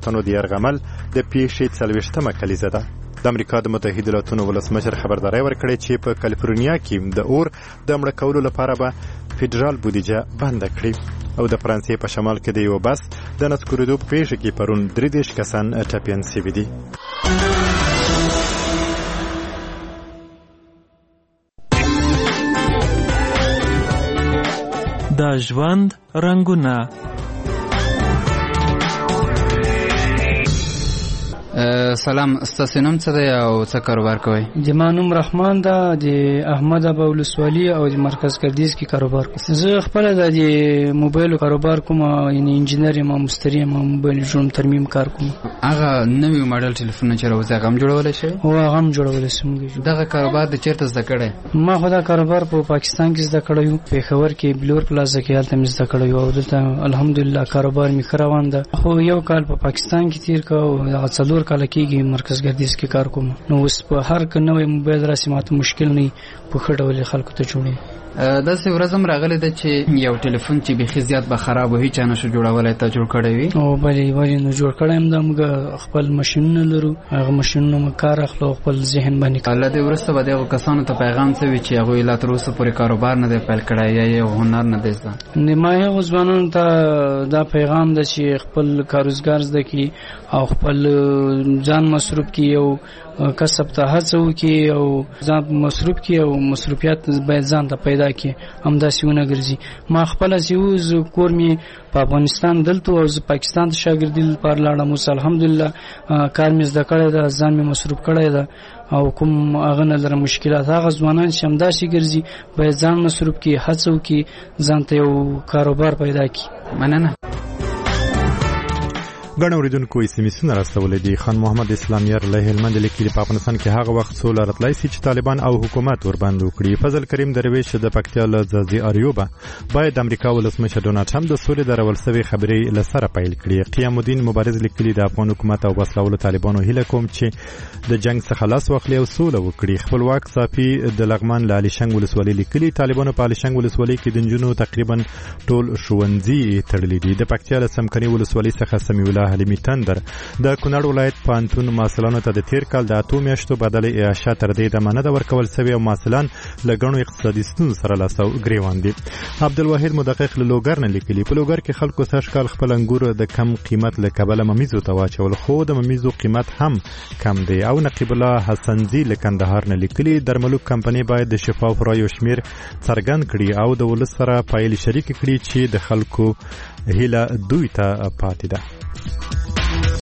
وطنو د یرغمل د پیښې 40مه کلیزه ده. د امریکا د متحده ایالاتو ولسمشر خبرداری ورکړې چې په کالیفورنیا کې د اور د مړه کولو لپاره به فدرال بودیجه بند کړي. او د فرانسې په شمال کې د یو بس د نسکورېدو په پیښه کې پرون 33 کسان ټپیان شوي دي. د ژوند رنګونه. سلام، ستاسو نوم څه دی او څه کاروبار کوئ؟ زما نوم رحمان ده، د احمد ابا ولسوالي او د مرکز کردیز کې کاروبار کوم. زه خپله د موبایل کاروبار کوم، یعنی انجینر یم، مستری یم، موبایل جوړوم، ترمیم کار کوم. هغه نوی ماډل ټلیفون چې راوځي هغه هم جوړولی شئ؟ او هغه هم جوړولی شم. دغه کاروبار د چیرته زده کړی؟ ما خو دا کاروبار په پاکستان کې زده کړی و، پېښور کې بلور پلازا کې هلته مې زده کړی و او دلته الحمدلله کاروبار مې ښه روان ده. خو یو کال په پاکستان کې تیر کړ او هغه 4 کاله کېږي مرکز ګردیز کې کار کوم. نو اوس په هر نوې موبایل راسي ماته مشکل نه په ښه ډول خلکو ته جوړي. داسې ورځ هم راغلی ده چې یو ټلیفون چې بیخي زیات به خراب و، هیچا نشو جوړولی، ته جوړ کړی وي؟ او بلې نو جوړ کړی یم. دا موږ خپل ماشینونه لرو، هغه ماشینونه موږ کار اخلو، خپل ذهن باندې. له دې وروسته به دغو کسانو ته پیغام څه وي چې هغوی لا تر اوسه پورې کاروبار نه دی پیل کړی یا یو هنر نه دی زده؟ ما هغو ځوانانو ته دا پیغام ده چې خپل کاروزګار زده کړي او خپل ځان مصروف کړي، یو کسب ته هڅه وکړي او ځان مصروف کړي او مصروفیت باید ځان ته پیدا کړي، همداسې ونه ګرځي. ما خپله چې اوس کور مې په افغانستان دلته او زه پاکستان ته شاګردي لپاره لاړم. اوس الحمدلله کار مې زده کړی ده، ځان مې مصروف کړی ده او کوم هغه نه لرم مشکلات. هغه ځوانان چې همداسې ګرځي باید ځان مصروف کړي، هڅه وکړي، ځان ته یو کاروبار پیدا کړي. مننه. ګڼ اوریدونکو SMS راستولې دي. خان محمد اسلامیر له هلمند لیکلي په افغانستان کې هغه وخت سوله راتلای شي چې طالبان او حکومت ورباندې وکړي. فضل کریم درویش د پکتیا له ځاځي اریوبه باید د امریکا ولسمشر ډونالډ ټرمپ د سولې د راول سوي خبرې له سره پیل کړي. قیام الدین مبارز لیکلي د افغان حکومت او وسلوالو طالبانو هیله کوم چې د جنگ څخه لاس واخلي او سوله وکړي. خپلواک صافي د لغمان له علي شنګ ولسوالۍ لیکلي طالبانو په علي شنګ ولسوالۍ کې د نجونو تقریبا ټول ښوونځي تړلي دي. د پکتیا له سمکني ولسوالۍ څخه سمیع الله حلیمي تندر د کونړ ولایت پوهنتون محصلانو ته د تیر کال د 8 میاشتو بدلې اعاشه تر دې دمه نه ده ورکول شوې او محصلان له ګڼو اقتصادي ستونزو سره لاس او ګریوان دي. عبدالواحد مدقق له لوګر نه لیکلي په لوګر کې خلکو سږ کال خپل انګور د کم قیمت له کبله ممیزو ته واچول، خو د ممیزو قیمت هم کم دی. او نقیب الله حسنزي له کندهار نه لیکلي درملو کمپنۍ باید د شفاف رایو شمیر څرګند کړي او د ولس سره پایلې شریک کړي چې د خلکو هیله دوی ته پاتې ده.